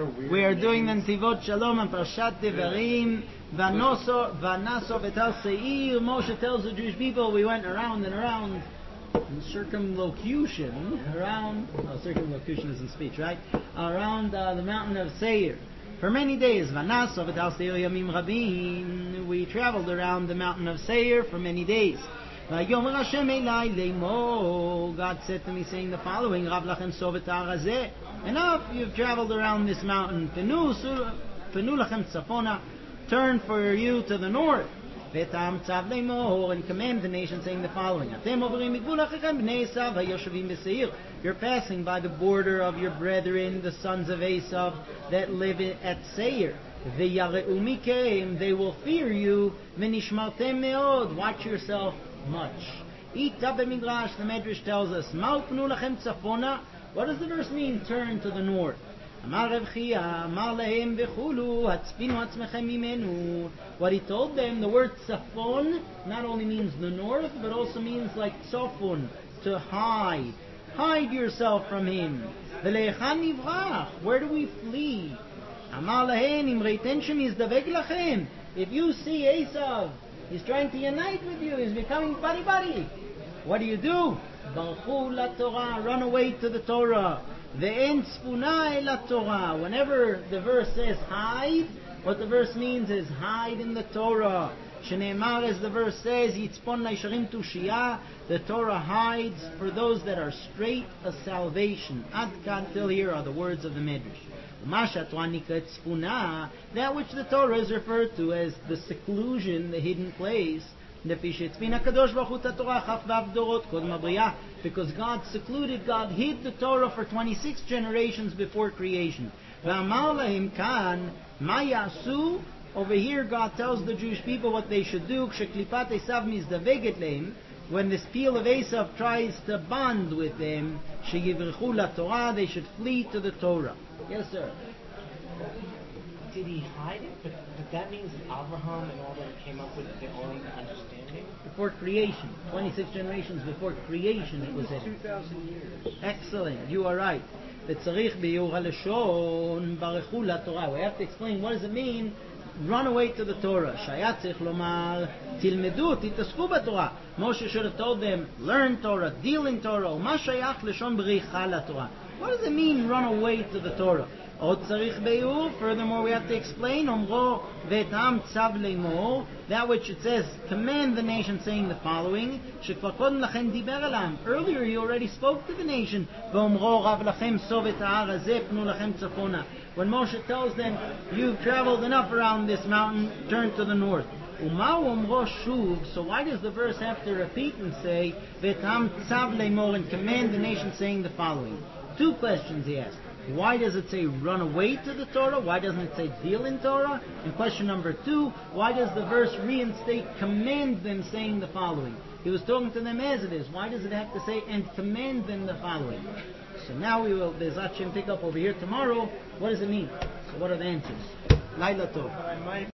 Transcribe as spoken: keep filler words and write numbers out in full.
We are doing the Netivot Shalom and Parshat Devarim. Vanoso, Vanaso Vetal Seir. Moshe tells the Jewish people, we went around and around. Circumlocution. Around. Oh, circumlocution is in speech, right? Around uh, the mountain of Seir. For many days. Vanaso Vetal Seir Yamim Rabim. We traveled around the mountain of Seir for many days. God said to me, saying the following: enough, you've traveled around this mountain. Turn for you to the north. And command the nation, saying the following: you're passing by the border of your brethren, the sons of Esav, that live at Seir. They will fear you. Watch yourself much. Ita b'midrash, the Medrash tells us, what does the verse mean, turn to the north? What he told them, the word tzafon not only means the north, but also means like tzafon, to hide. Hide yourself from him. Where do we flee? If you see Esav, he's trying to unite with you, he's becoming buddy-buddy. What do you do? Run away to the Torah. Whenever the verse says hide, what the verse means is hide in the Torah. Shneimar, as the verse says, the Torah hides for those that are straight a salvation. Ad kan, till here are the words of the Medrash. That which the Torah is referred to as the seclusion, the hidden place, because God secluded, God hid the Torah for twenty-six generations before creation. Over here God tells the Jewish people what they should do. When this peel of Esav tries to bond with them, they should flee to the Torah. Yes, sir. Did he hide it? But, but that means that Abraham and all them came up with their own understanding? Before creation. twenty-six generations before creation it was hidden. two thousand years. Excellent. You are right. We have to explain what does it mean, run away to the Torah. Moshe should have told them, learn Torah, deal in Torah. What does it mean, run away to the Torah? Furthermore, we have to explain that which it says, command the nation, saying the following. Earlier he already spoke to the nation. When Moshe tells them, you've traveled enough around this mountain, turn to the north. So why does the verse have to repeat and say, and command the nation, saying the following? Two questions he asked. Why does it say run away to the Torah? Why doesn't it say deal in Torah? And question number two, why does the verse reinstate command them, saying the following? He was talking to them as it is. Why does it have to say and command them the following? So now we will, Be'ezrat Hashem, pick up over here tomorrow. What does it mean? So what are the answers? Laila Tov.